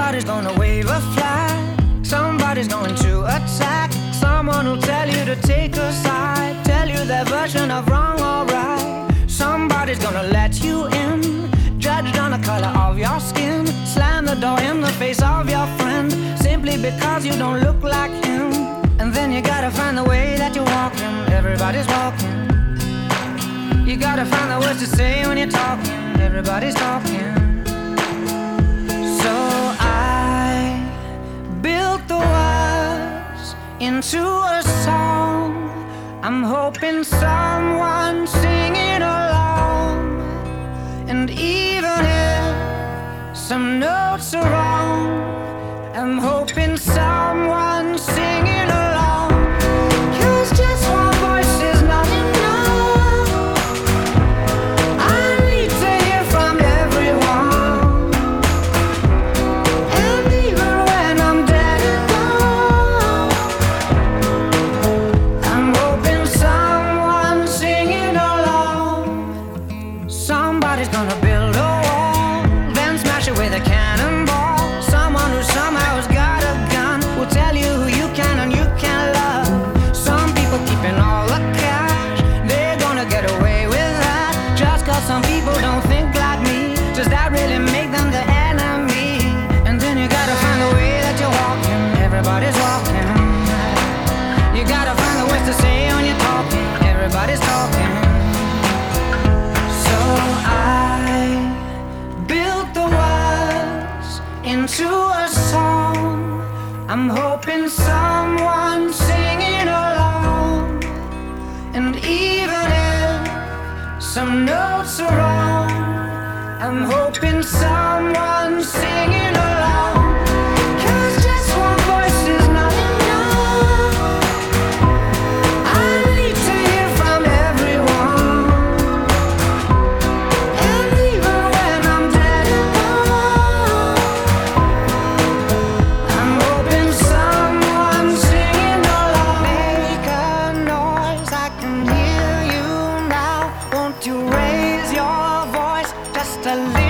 Somebody's gonna wave a flag, somebody's going to attack. Someone will tell you to take a side, tell you their version of wrong or right. Somebody's gonna let you in, judged on the color of your skin. Slam the door in the face of your friend, simply because you don't look like him. And then you gotta find the way that you're walking. Everybody's walking. You gotta find the words to say when you're talking. Everybody's talking. So I built the words into a song. I'm hoping someone's singing along. And even if some notes are wrong, I'm hoping someone's singing along. 'Cause just one voice is not enough. I need to hear from everyone. And even when I'm dead and gone, I'm hoping someone's singing along. Somebody's gonna build a wall, then smash it with a cannonball. Someone who somehow has got a gun will tell you who you can and you can't love. Some people keeping all the cash, they're gonna get away with that. Just 'cause some people don't think like me, does that really make them the enemy? And then you gotta find the way that you're walking. Everybody's walking. You gotta find the words to say when you're talking. Everybody's talking. So I built the words into a song. I'm hoping someone's singing along. And even if some notes are wrong, I'm hoping someone's singing along. 'Cause just one voice is not enough. I need to hear from everyone. And even when I'm dead and gone, I'm hoping someone's singing along. Make a noise, I can hear you now. Won't you raise your voice just a little?